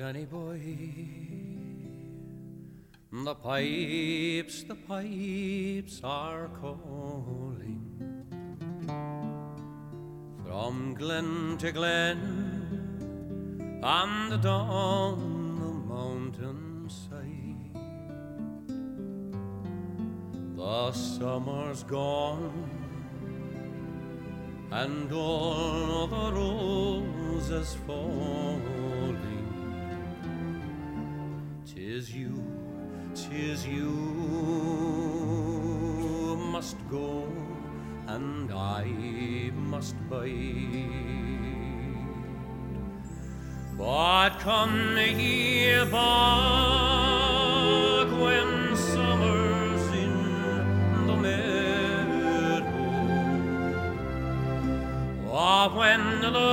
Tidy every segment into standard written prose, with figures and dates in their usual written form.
Danny boy, the pipes are calling from glen to glen and down the mountainside. The summer's gone and all the roses falling. 'Tis you must go and I must bide. But come ye back when summer's in the meadow, or when the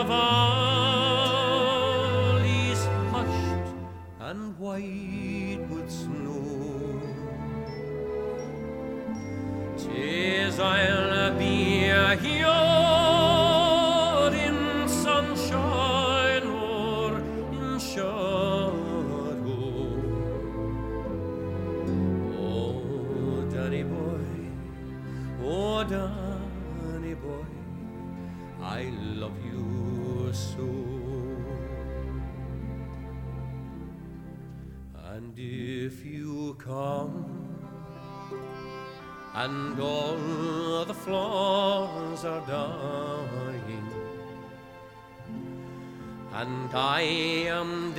valley's hushed and white with snow. 'Tis I'll be here in sunshine or in shadow. Oh, Danny boy, oh, Danny boy, I love you so. And if you come and all the flowers are dying, and I am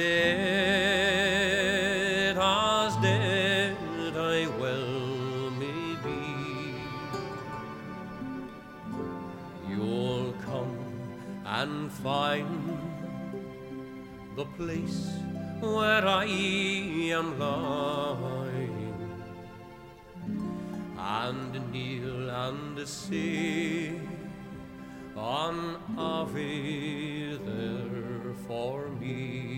dead, as dead I well may be, you'll come and find the place where I am lying, and kneel and say an Ave there for me.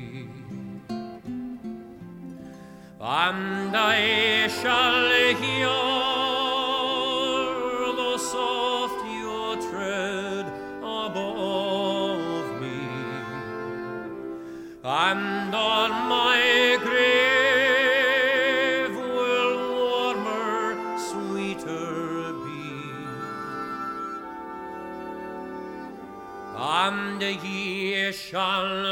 And I shall hear the soft your tread above me, and on my grave will warmer, sweeter be. And ye shall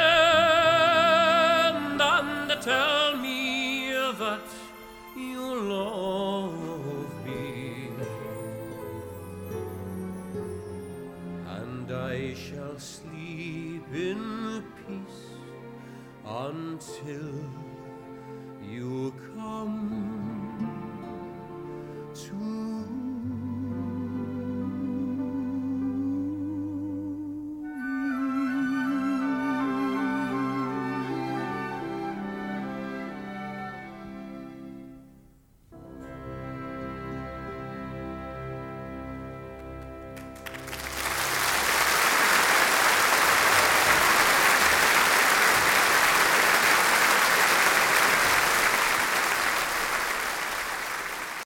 bend and tell me that you love me, and I shall sleep in peace until you come.